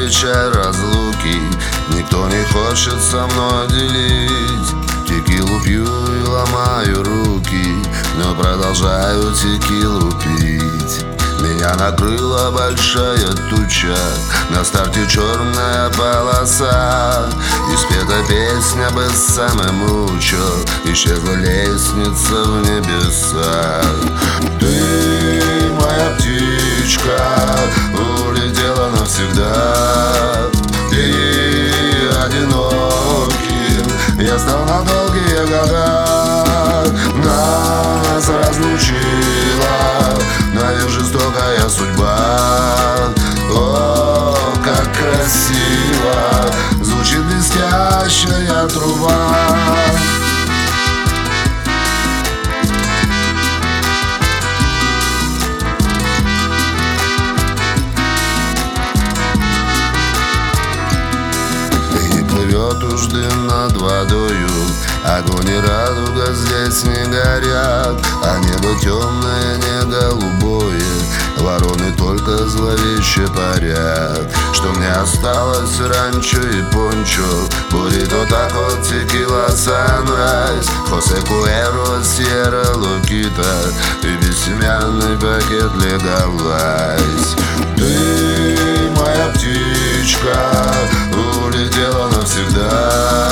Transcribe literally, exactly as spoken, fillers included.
чай разлуки никто не хочет со мной делить. Текилу пью и ломаю руки, но продолжаю текилу пить. Меня накрыла большая туча, на старте черная полоса, и спета песня бессаме мучо, исчезла лестница в небеса. Ты, моя птичка, улетела навсегда, и одиноким я стал на долгие года. Нас разлучила, наверное, жестокая судьба. О, как красиво звучит блестящая труба. Плывет уж дым над водою, огонь и радуга здесь не горят, а небо темное, не голубое, вороны только зловеще парят. Что мне осталось ранчо и пончо, буррито, тако, текила, санрайз, Хосе Куэро, Сьерра Локита и бессемянный пакет Легалайз. Ты, моя птичка, улетела навсегда,